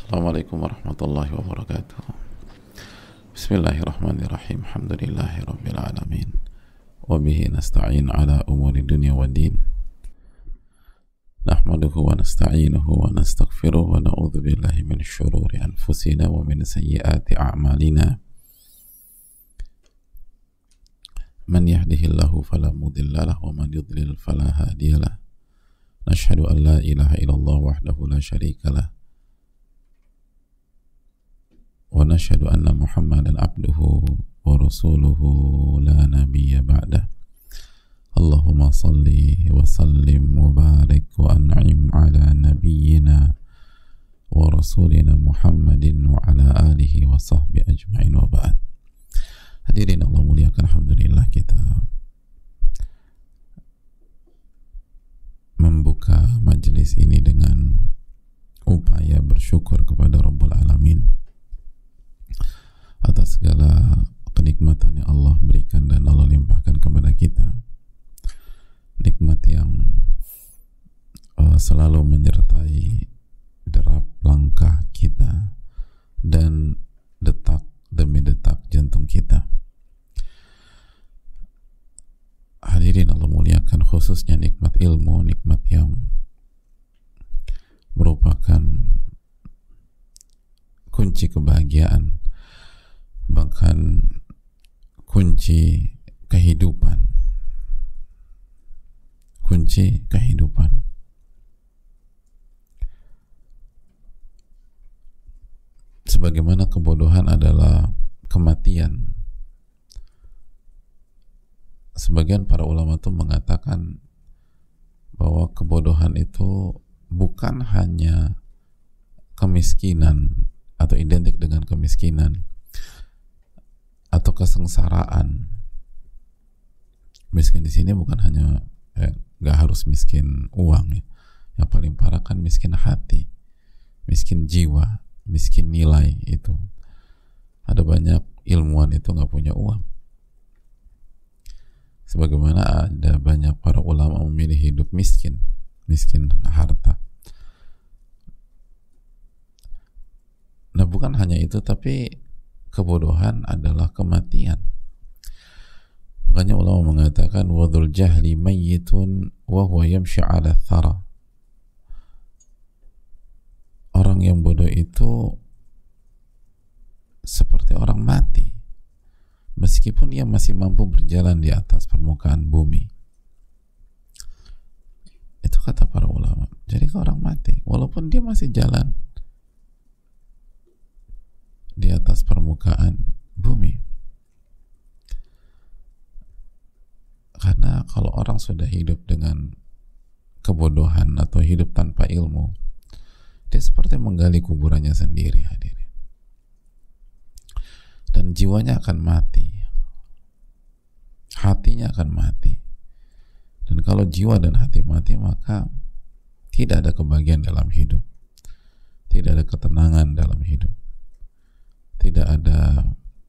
Assalamualaikum warahmatullahi wabarakatuh. Bismillahirrahmanirrahim. Alhamdulillahi rabbil alamin. Wa bihi nasta'in ala umuri dunya wa din. Nahmaduhu wa nasta'inuhu wa nastaghfiruh wa na'udzu billahi min syururi anfusina wa min sayyiati a'malina. Man yahdihillahu fala mudilla lahu wa man yudlil fala hadiyalah. Nashhadu an la ilaha illallah wahdahu la syarika lah. Wa nashhadu anna Muhammadan abduhu wa rasuluhu la nabiyya ba'dah. Allahumma salli wa sallim wa barik wa an'im ala nabiyyina wa rasulina Muhammadin wa ala alihi wa sahbihi ajma'in wa ba'd. Hadirin Allah muliakan, alhamdulillah kita membuka majelis ini dengan upaya bersyukur kepada Rabbul Alamin atas segala kenikmatan yang Allah berikan dan Allah limpahkan kepada kita, nikmat yang selalu menyertai derap langkah kita dan detak demi detak jantung kita. Hadirin Allah muliakan, khususnya nikmat ilmu, nikmat yang merupakan kunci kebahagiaan, bahkan kunci kehidupan, sebagaimana kebodohan adalah kematian. Sebagian para ulama itu mengatakan bahwa kebodohan itu bukan hanya kemiskinan atau identik dengan kemiskinan atau kesengsaraan. Miskin di sini bukan hanya nggak harus miskin uang ya. Yang paling parah kan miskin hati, miskin jiwa, miskin nilai. Itu ada banyak ilmuwan itu nggak punya uang, sebagaimana ada banyak para ulama memilih hidup miskin harta. Nah, bukan hanya itu, tapi kebodohan adalah kematian. Makanya ulama mengatakan wadhul jahli mayyitun wa huwa yamshi 'ala thara. Orang yang bodoh itu seperti orang mati meskipun ia masih mampu berjalan di atas permukaan bumi. Itu kata para ulama. Jadi kalau orang mati walaupun dia masih jalan di atas permukaan bumi. Karena kalau orang sudah hidup dengan kebodohan atau hidup tanpa ilmu, dia seperti menggali kuburannya sendiri, hadirin. Dan jiwanya akan mati, hatinya akan mati. Dan kalau jiwa dan hati mati, maka tidak ada kebahagiaan dalam hidup, tidak ada ketenangan dalam hidup, tidak ada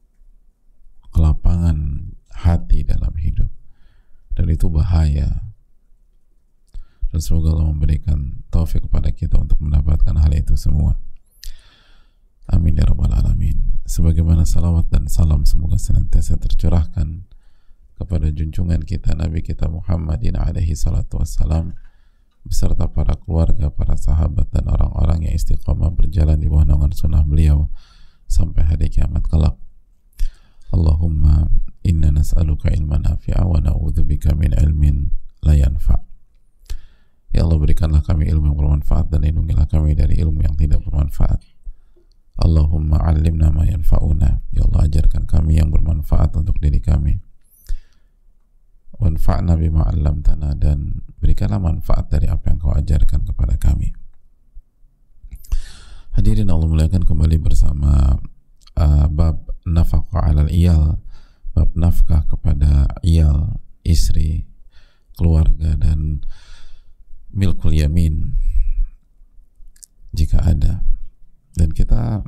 kelapangan hati dalam hidup. Dan itu bahaya. Dan semoga Allah memberikan taufik kepada kita untuk mendapatkan hal itu semua. Amin ya rabbal alamin. Sebagaimana salawat dan salam semoga senantiasa tercurahkan kepada junjungan kita Nabi kita Muhammadin alaihi salatu wassalam, beserta para keluarga, para sahabat dan orang-orang yang istiqamah berjalan di bawah naungan sunnah beliau sampai hari kiamat kelak. Allahumma inna nas'aluka ilman nafi'a wa na'udzubika min ilmin la yanfa'. Ya Allah, berikanlah kami ilmu yang bermanfaat dan lindungilah kami dari ilmu yang tidak bermanfaat. Allahumma 'allimna ma yanfa'una. Ya Allah, ajarkan kami yang bermanfaat untuk diri kami. Wanfa'na bima 'allamtana, dan berikanlah manfaat dari apa yang Kau ajarkan kepada kami. Hadirin Allah muliakan, kembali bersama bab nafaqah 'alal iyal, bab nafkah kepada iyal, istri, keluarga, dan milkul yamin jika ada. Dan kita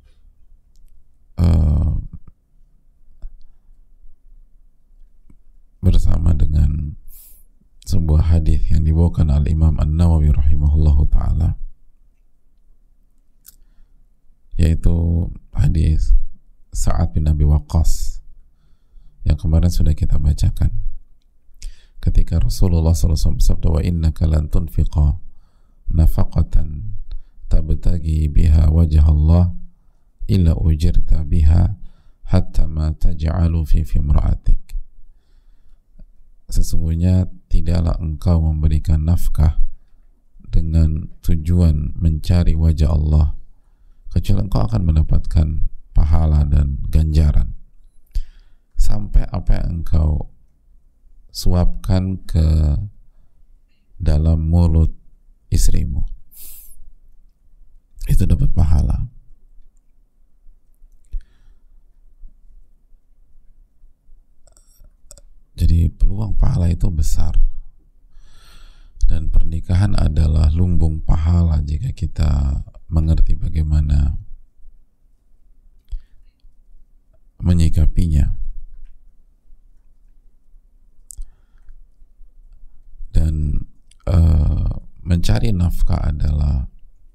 bersama dengan sebuah hadis yang dibawakan al Imam An-Nawawi rahimahullahu taala yaitu hadis Sa'ad bin Abi Waqqas yang kemarin sudah kita bacakan, ketika Rasulullah SAW bersabda, wa innaka lan tunfiqa nafaqatan tabtagi biha wajah Allah illa ujirta biha hatta ma taj'alu fi imra'atik. Sesungguhnya tidaklah engkau memberikan nafkah dengan tujuan mencari wajah Allah kecuali engkau akan mendapatkan pahala dan ganjaran sampai apa yang engkau suapkan ke dalam mulut istrimu itu dapat pahala. Jadi peluang pahala itu besar, dan pernikahan adalah lumbung pahala jika kita mengerti bagaimana menyikapinya. Dan mencari nafkah adalah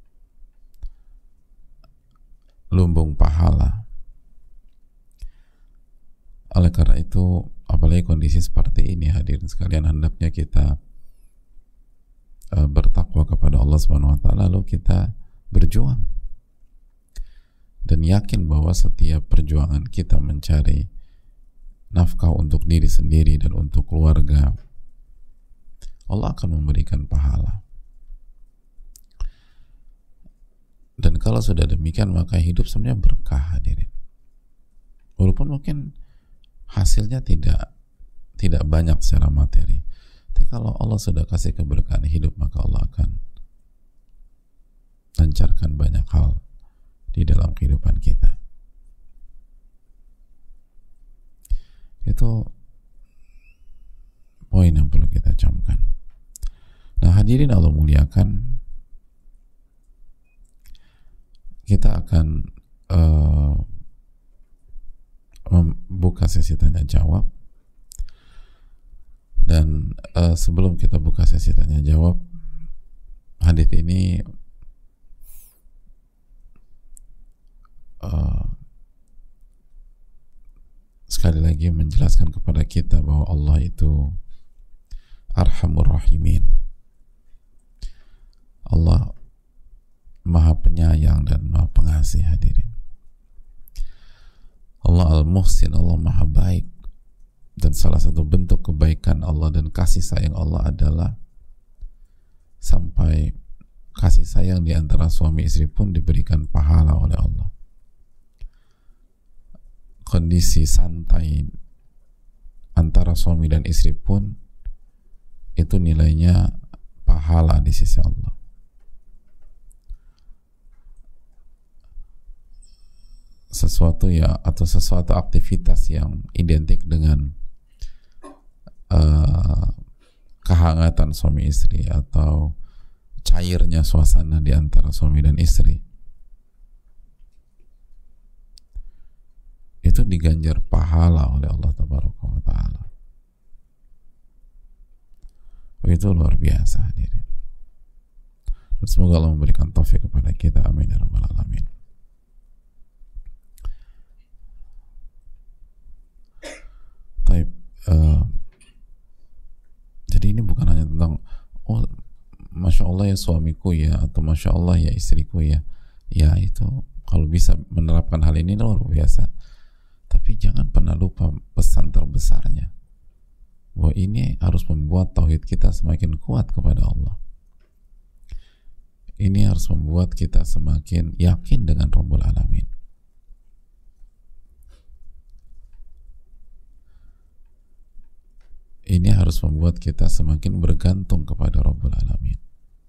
lumbung pahala. Oleh karena itu, apalagi kondisi seperti ini, hadirin sekalian, hendaknya kita bertakwa kepada Allah Subhanahu wa taala, lalu kita berjuang dan yakin bahwa setiap perjuangan kita mencari nafkah untuk diri sendiri dan untuk keluarga, Allah akan memberikan pahala. Dan kalau sudah demikian, maka hidup sebenarnya berkah, hadirin. Walaupun mungkin hasilnya tidak banyak secara materi, tapi kalau Allah sudah kasih keberkahan hidup, maka Allah akan lancarkan banyak hal di dalam kehidupan kita. Itu poin yang perlu kita camkan. Nah, hadirin Allah muliakan, kita akan membuka sesi tanya jawab. Dan sebelum kita buka sesi tanya jawab, hadis ini sekali lagi menjelaskan kepada kita bahwa Allah itu Arhamur Rahimin. Allah Maha Penyayang dan Maha Pengasih, hadirin. Allah Al-Muhsin, Allah Maha Baik. Dan salah satu bentuk kebaikan Allah dan kasih sayang Allah adalah sampai kasih sayang di antara suami istri pun diberikan pahala oleh Allah. Kondisi santai antara suami dan istri pun itu nilainya pahala di sisi Allah. Sesuatu sesuatu aktivitas yang identik dengan kehangatan suami istri atau cairnya suasana di antara suami dan istri, itu diganjar pahala oleh Allah Tabaraka wa Ta'ala. Itu luar biasa, hadirin. Dan semoga Allah memberikan taufik kepada kita, amin ya rabbal alamin. Jadi ini bukan hanya tentang Masya Allah ya suamiku ya, atau Masya Allah ya istriku ya. Ya, itu kalau bisa menerapkan hal ini luar biasa. Tapi jangan pernah lupa pesan terbesarnya, bahwa ini harus membuat tauhid kita semakin kuat kepada Allah. Ini harus membuat kita semakin yakin dengan Rabbul Alamin. Ini harus membuat kita semakin bergantung kepada Rabbul Alamin.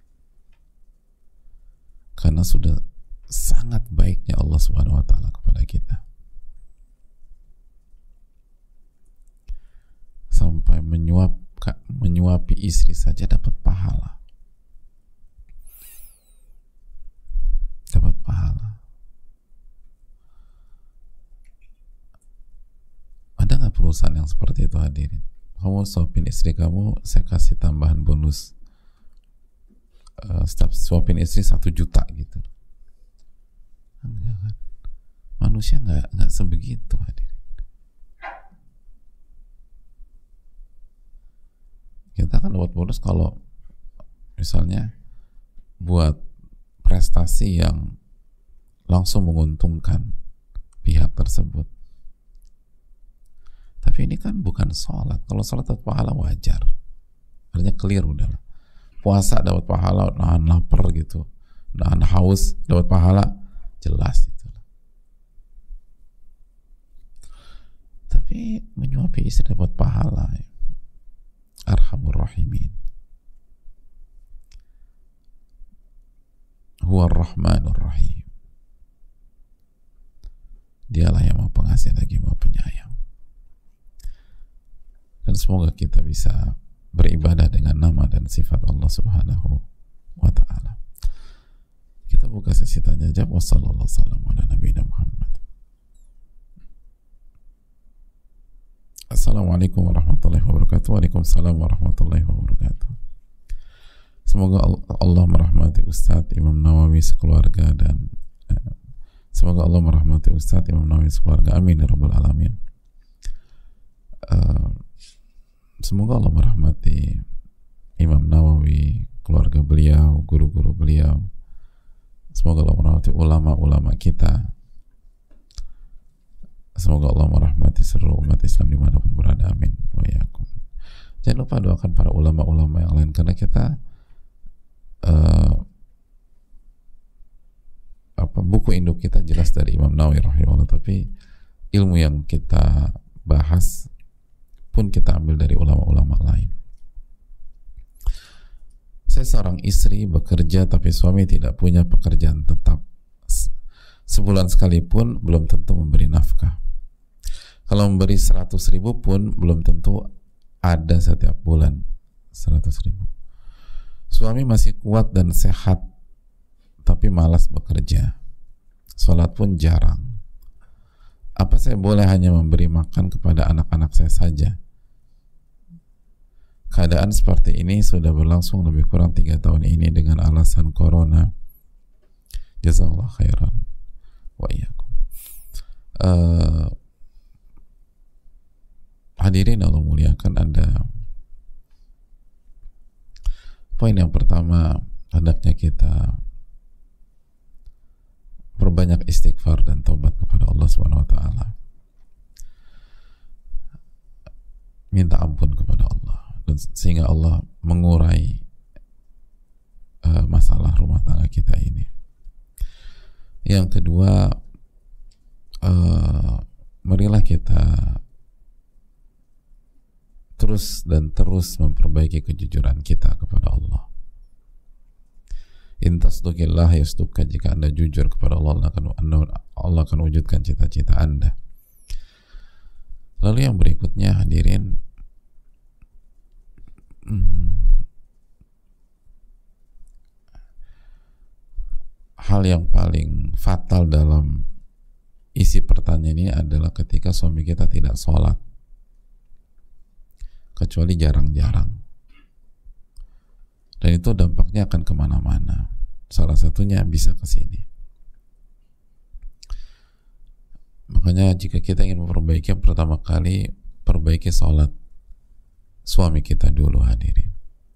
Karena sudah sangat baiknya Allah Subhanahu wa Ta'ala kepada kita. Sampai menyuapi istri saja dapat pahala. Dapat pahala. Ada nggak perusahaan yang seperti itu, hadirin? Kamu suapin istri kamu, saya kasih tambahan bonus setiap suapin istri 1 juta gitu. Enggak kan? manusia nggak sebegitu hadirin. Kita kan dapat bonus kalau misalnya buat prestasi yang langsung menguntungkan pihak tersebut. Tapi ini kan bukan sholat. Kalau sholat dapat pahala wajar, artinya clear udah lah. Puasa dapat pahala, nahan lapar gitu, nahan haus dapat pahala, jelas itu. Tapi menyuapi istri dapat pahala. Arhamur Rahimin. Huwa Rahmanur Rahim. Dialah yang Maha Pengasih lagi Maha Penyayang. Dan semoga kita bisa beribadah dengan nama dan sifat Allah Subhanahu wa ta'ala. Kita buka sesi tanya jawab. Wassallallahu ala nabiyina Muhammad. Assalamualaikum warahmatullahi wabarakatuh. Waalaikumsalam warahmatullahi wabarakatuh. Semoga Allah merahmati Ustadz Imam Nawawi sekeluarga dan semoga Allah merahmati Ustadz Imam Nawawi sekeluarga. Amin ya rabbal alamin. Semoga Allah merahmati Imam Nawawi, keluarga beliau, guru-guru beliau. Semoga Allah merahmati ulama-ulama kita. Semoga Allah merahmati seluruh umat Islam dimanapun berada. Amin wa iyyakum. Jangan lupa doakan para ulama-ulama yang lain, karena kita buku induk kita jelas dari Imam Nawawi rahimahullah, tapi ilmu yang kita bahas pun kita ambil dari ulama-ulama lain. Saya seorang istri bekerja tapi suami tidak punya pekerjaan tetap. Sebulan sekalipun belum tentu memberi nafkah. Kalau memberi 100.000 pun belum tentu ada setiap bulan 100.000. Suami masih kuat dan sehat tapi malas bekerja. Sholat pun jarang. Apa saya boleh hanya memberi makan kepada anak-anak saya saja? Keadaan seperti ini sudah berlangsung lebih kurang 3 tahun ini dengan alasan corona. Jazakallah khairan wa iyyakum. Hadirin Allah muliakan, ada poin yang pertama, hendaknya kita perbanyak istighfar dan taubat kepada Allah Subhanahu wa taala. Minta ampun kepada Allah dan sehingga Allah mengurai masalah rumah tangga kita ini. Yang kedua, marilah kita terus memperbaiki kejujuran kita kepada Allah. In tasduqillah yasduqka, jika Anda jujur kepada Allah, Allah akan wujudkan cita-cita Anda. Lalu yang berikutnya hadirin, hal yang paling fatal dalam isi pertanyaan ini adalah ketika suami kita tidak sholat, kecuali jarang-jarang, dan itu dampaknya akan kemana-mana. Salah satunya bisa ke sini. Makanya jika kita ingin memperbaiki, yang pertama kali perbaiki sholat suami kita dulu hadirin.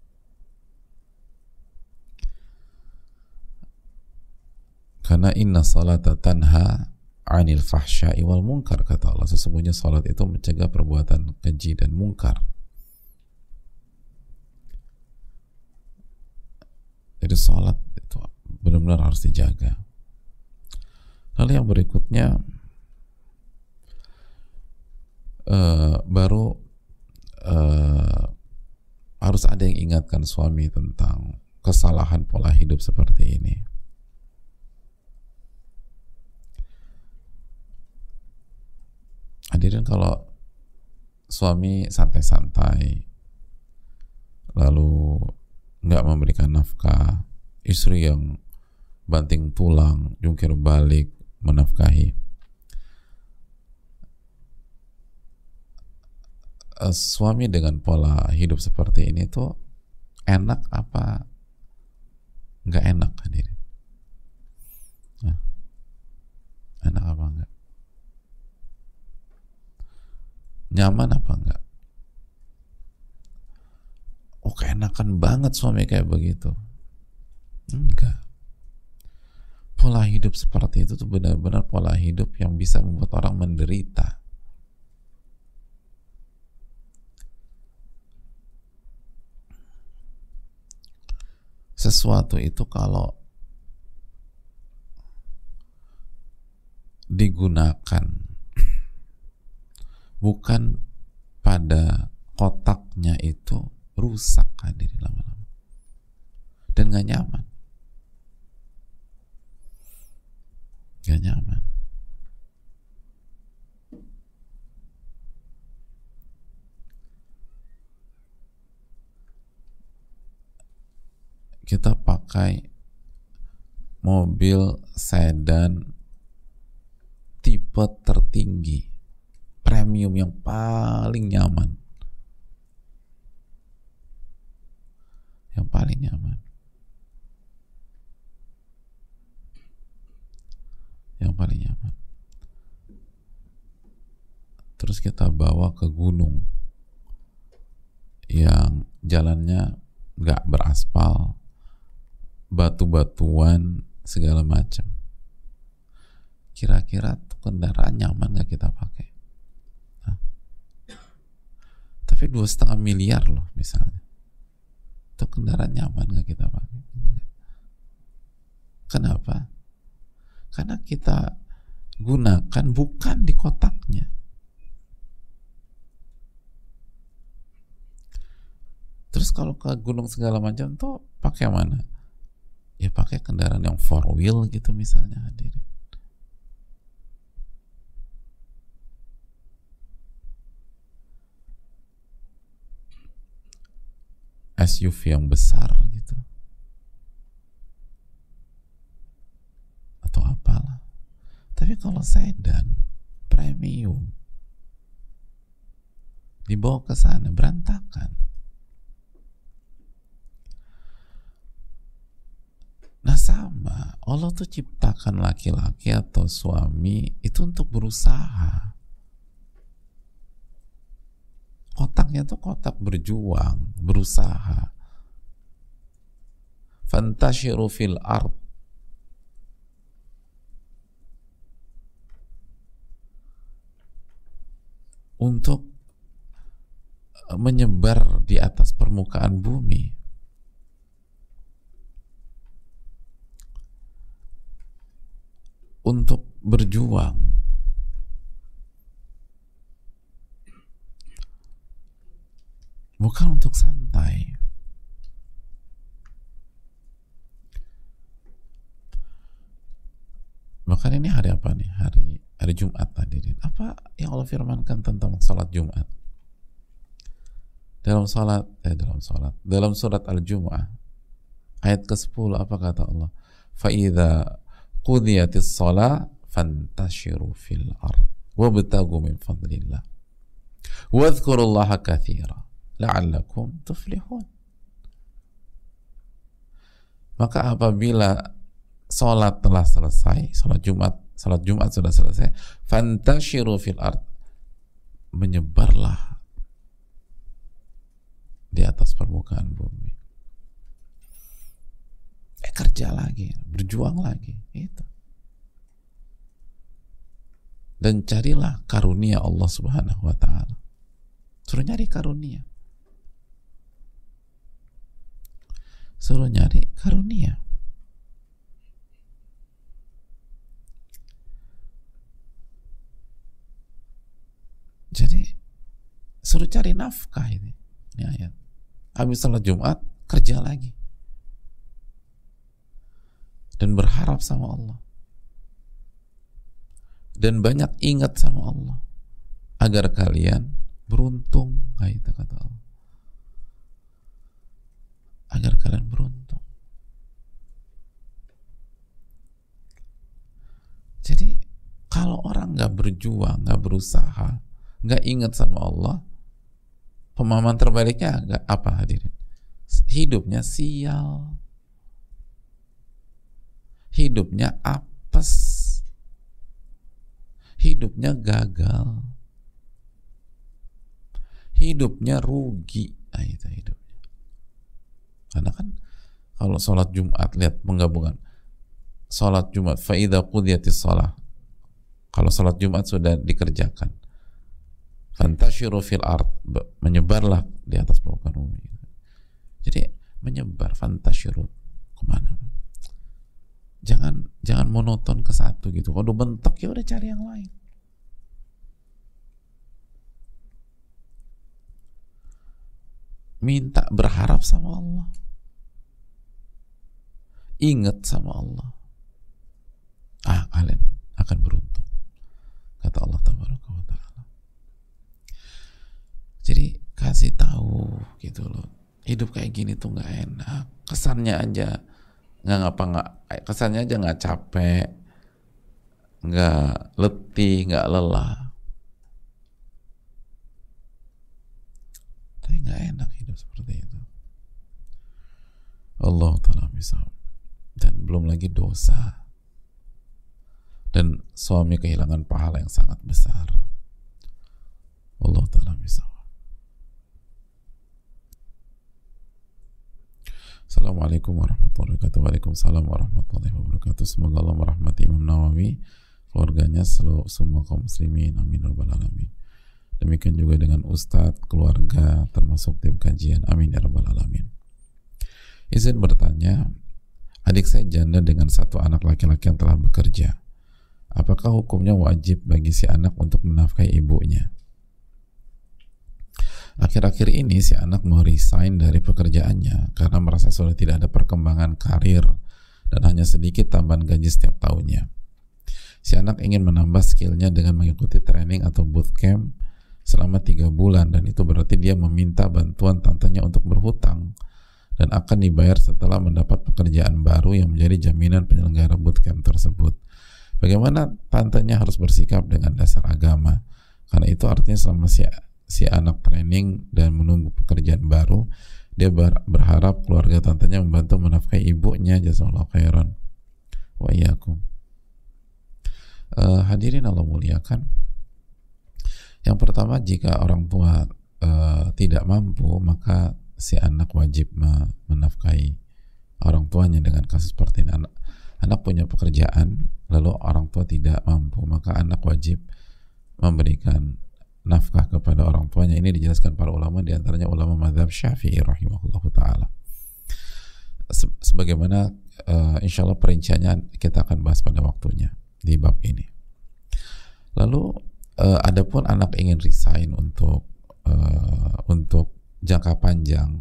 Karena inna salata tanha 'anil fahsya'i wal munkar, kata Allah, sesungguhnya salat itu mencegah perbuatan keji dan mungkar. Jadi salat itu benar-benar harus dijaga. Lalu yang berikutnya baru harus ada yang ingatkan suami tentang kesalahan pola hidup seperti ini. Hadirin, kalau suami santai-santai lalu nggak memberikan nafkah, istri yang banting tulang, jungkir balik menafkahi, suami dengan pola hidup seperti ini tuh enak apa nggak enak hadirin? Enak apa enggak? Nyaman apa enggak? Oh, keenakan banget suami kayak begitu. Enggak. Pola hidup seperti itu tuh benar-benar pola hidup yang bisa membuat orang menderita. Sesuatu itu kalau digunakan bukan pada kotaknya itu, rusak hadirin lama-lama dan gak nyaman. Gak nyaman. Kita pakai mobil sedan tipe tertinggi, premium yang paling nyaman, yang paling nyaman, yang paling nyaman. Terus kita bawa ke gunung yang jalannya nggak beraspal, batu-batuan segala macam. Kira-kira tuh kendaraan nyaman nggak kita pakai? Nah, tapi 2,5 miliar loh misalnya, itu kendaraan nyaman nggak kita pakai? Kenapa? Karena kita gunakan bukan di kotaknya. Terus kalau ke gunung segala macam tuh pakai mana? Ya pakai kendaraan yang 4 wheel gitu misalnya, hadirin. SUV yang besar gitu, atau apalah. Tapi kalau sedan premium dibawa ke sana berantakan. Nah sama, Allah tuh ciptakan laki-laki atau suami itu untuk berusaha. Kotaknya tuh kotak berjuang, berusaha. Fantashiru fil ard. Untuk menyebar di atas permukaan bumi. Untuk berjuang. Bukan untuk santai. Bahkan ini hari apa nih? Hari Jumat hadirin. Apa yang Allah firmankan tentang salat Jumat? Dalam surat Al-Jumu'ah ayat ke-10 apa kata Allah? Fa idza qudiyatis shalah fantashiru fil ard wabtagu min fadlillah wadhkurullaha katsira la'allakum tuflihun. Maka apabila salat telah selesai, salat Jumat sudah selesai, fantashiru fil ard, menyebarlah di atas permukaan bumi. Kerja lagi, berjuang lagi, itu. Dan carilah karunia Allah Subhanahu wa ta'ala. Suruh nyari karunia. Suruh nyari karunia. Jadi suruh cari nafkah ini ayat. Habis salat Jumat kerja lagi dan berharap sama Allah dan banyak ingat sama Allah agar kalian beruntung. Nah, itu kata Allah, agar kalian beruntung. Jadi kalau orang nggak berjuang, nggak berusaha, nggak ingat sama Allah, pemahaman terbaliknya nggak apa hadirin? Hidupnya sial, hidupnya apes, hidupnya gagal. hidupnya rugi. Nah, itu hidupnya. Karena kan kalau sholat Jumat, lihat penggabungan sholat Jumat, fa idza qudiyatis shalah, kalau sholat Jumat sudah dikerjakan, fantashiru fil ard, menyebarlah di atas permukaan bumi. Jadi menyebar, fantashiru kemana? Jangan monoton ke satu gitu. Kalau udah bentok ya udah cari yang lain. Minta, berharap sama Allah, ingat sama Allah, kalian akan beruntung, kata Allah Tabaraka wa Ta'ala. Jadi kasih tahu gitu loh, hidup kayak gini tuh nggak enak. Kesannya aja kesannya aja nggak capek, nggak letih, nggak lelah, tapi nggak enak hidup seperti itu. Allah Ta'ala misal. Dan belum lagi dosa, dan suami kehilangan pahala yang sangat besar. Allah Ta'ala misal. Assalamualaikum warahmatullahi wabarakatuh. Waalaikumsalam warahmatullahi wabarakatuh. Semoga Allah merahmati Imam Nawawi, keluarganya, semua kaum muslimin, amin ya rabbal alamin. Demikian juga dengan ustadz, keluarga, termasuk tim kajian, amin ya rabbal alamin. Izin bertanya, adik saya janda dengan satu anak laki-laki yang telah bekerja. Apakah hukumnya wajib bagi si anak untuk menafkahi ibunya? Akhir-akhir ini si anak mau resign dari pekerjaannya karena merasa sudah tidak ada perkembangan karir dan hanya sedikit tambahan gaji setiap tahunnya. Si anak ingin menambah skillnya dengan mengikuti training atau bootcamp selama 3 bulan, dan itu berarti dia meminta bantuan tantenya untuk berhutang dan akan dibayar setelah mendapat pekerjaan baru yang menjadi jaminan penyelenggara bootcamp tersebut. Bagaimana tantenya harus bersikap dengan dasar agama? Karena itu artinya selama si anak training dan menunggu pekerjaan baru, dia berharap keluarga tantenya membantu menafkahi ibunya. Jazakallahu khairan wa iyyakum. Hadirin Allah muliakan, yang pertama, jika orang tua tidak mampu, maka si anak wajib menafkahi orang tuanya. Dengan kasus seperti ini, anak punya pekerjaan lalu orang tua tidak mampu, maka anak wajib memberikan nafkah kepada orang tuanya. Ini dijelaskan para ulama, diantaranya ulama mazhab Syafi'i rahimahullahu ta'ala. Sebagaimana insya Allah perinciannya kita akan bahas pada waktunya di bab ini. Lalu adapun anak ingin resign untuk jangka panjang,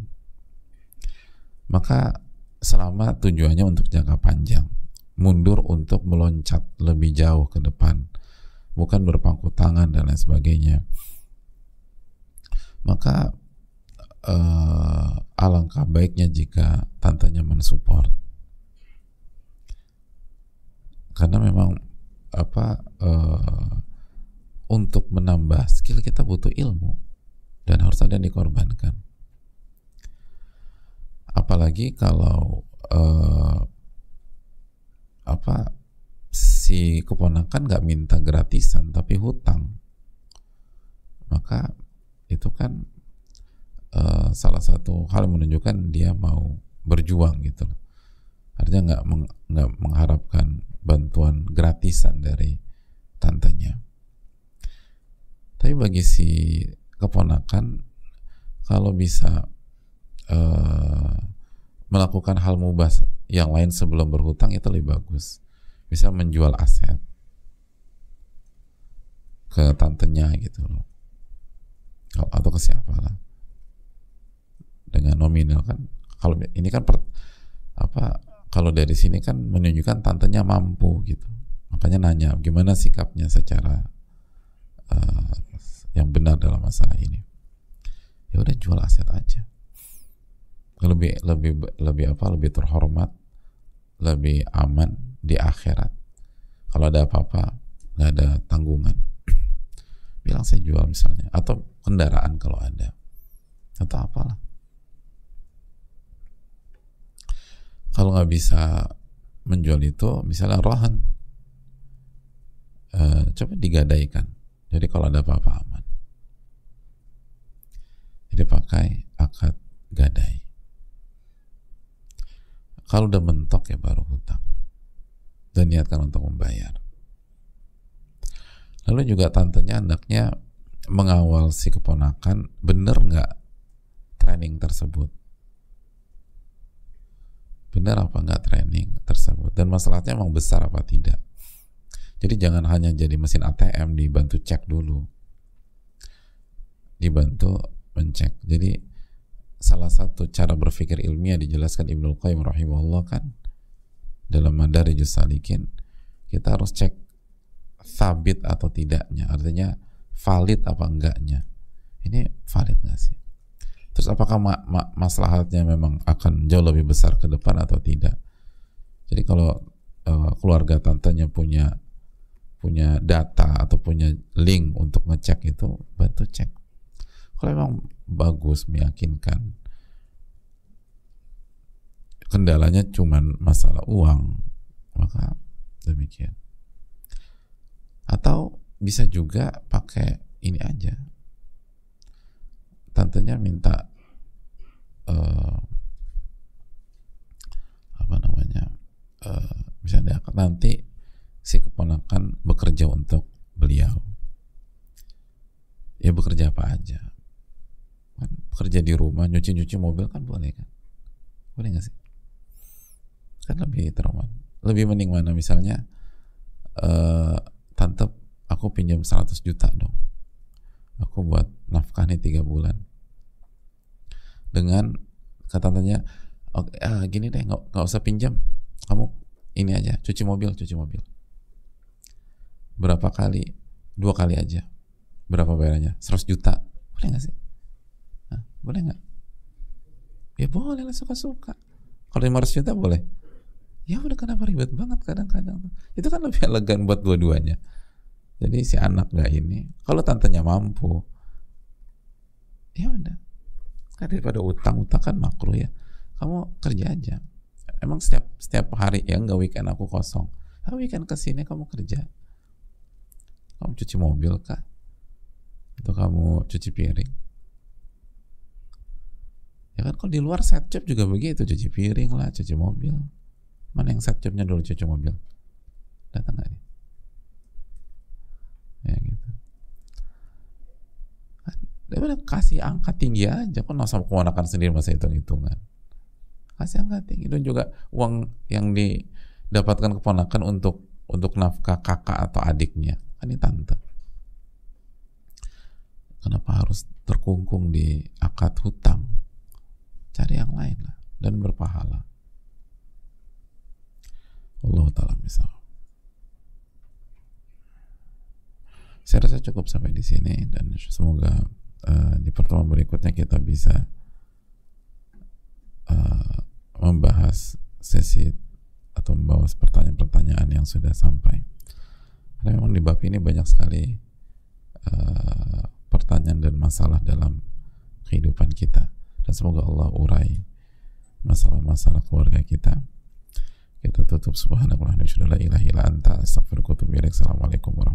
maka selama tujuannya untuk jangka panjang, mundur untuk meloncat lebih jauh ke depan, bukan berpangku tangan dan lain sebagainya, maka alangkah baiknya jika tantenya mensupport, karena memang untuk menambah skill kita butuh ilmu dan harus ada yang dikorbankan. Apalagi kalau si keponakan nggak minta gratisan tapi hutang, maka itu kan salah satu hal yang menunjukkan dia mau berjuang gitu. Artinya nggak mengharapkan bantuan gratisan dari tantenya. Tapi bagi si keponakan, kalau bisa melakukan hal mubah yang lain sebelum berhutang, itu lebih bagus. Bisa menjual aset ke tantenya gitu loh, atau ke siapa lah, dengan nominal kan. Kalau ini kan kalau dari sini kan menunjukkan tantenya mampu gitu, makanya nanya gimana sikapnya secara yang benar dalam masalah ini. Ya udah, jual aset aja, lebih terhormat, lebih aman di akhirat. Kalau ada apa-apa nggak ada tanggungan, bilang saya jual misalnya, atau kendaraan kalau ada, atau apalah. Kalau nggak bisa menjual itu, misalnya rohan, coba digadaikan, jadi kalau ada apa-apa aman. Jadi pakai akad gadai. Kalau udah mentok ya baru hutang dan niatkan untuk membayar. Lalu juga tantenya hendaknya mengawal si keponakan, bener nggak training tersebut, bener apa nggak training tersebut, dan masalahnya emang besar apa tidak. Jadi jangan hanya jadi mesin ATM, dibantu cek dulu, dibantu mencek. Jadi salah satu cara berpikir ilmiah dijelaskan Ibnul Qayyim rahimahullah kan dalam Madarijus Salikin, kita harus cek sabit atau tidaknya, artinya valid apa enggaknya. Ini valid nggak sih? Terus apakah maslahatnya memang akan jauh lebih besar ke depan atau tidak? Jadi kalau keluarga tantenya punya data atau punya link untuk ngecek itu, bantu cek. Kalau memang bagus, meyakinkan, kendalanya cuman masalah uang, maka demikian. Atau bisa juga pakai ini aja, tantenya minta misalnya nanti si keponakan bekerja untuk beliau, ya bekerja apa aja kan, bekerja di rumah, nyuci mobil kan boleh kan, boleh nggak sih? Kan lebih teroman, lebih mending mana misalnya tante aku pinjam 100 juta dong, aku buat nafkah nih 3 bulan, dengan kata tantenya gini deh, nggak usah pinjam, kamu ini aja, cuci mobil. Berapa kali? 2 kali aja. Berapa bayarannya? 100 juta. Boleh nggak sih? Hah, boleh nggak? Ya boleh lah, suka-suka. Kalau 500 juta boleh. Ya udah, kenapa ribet banget kadang-kadang? Itu kan lebih elegan buat dua-duanya. Jadi si anak nggak ini. Kalau tantenya mampu, ya udah. Kan daripada utang kan makruh ya. Kamu kerja aja. Emang setiap hari ya, nggak weekend aku kosong. Weekend kesini kamu kerja. Kamu cuci mobil kah? Atau kamu cuci piring? Ya kan kalau di luar set job juga begitu, cuci piring lah, cuci mobil. Mana yang set jobnya dulu cuci mobil? Datang nggak nih? Ya gitu. Daripada kasih angka tinggi aja, kok sama keponakan sendiri masa hitung-hitungan. Kasih angka tinggi, dan juga uang yang didapatkan keponakan untuk nafkah kakak atau adiknya, kan ini tante. Kenapa harus terkungkung di akad hutang? Cari yang lain lah dan berpahala. Allah Ta'ala misal. Saya rasa cukup sampai di sini, dan semoga di pertemuan berikutnya kita bisa membahas sesi atau membahas pertanyaan-pertanyaan yang sudah sampai. Karena memang di bab ini banyak sekali pertanyaan dan masalah dalam kehidupan kita, dan semoga Allah urai masalah-masalah keluarga kita. Kita tutup subhanallah wa bihamdihi la ilaha illa anta astaghfiruka wa atubu ilaik. Assalamualaikum warahmatullahi wabarakatuh.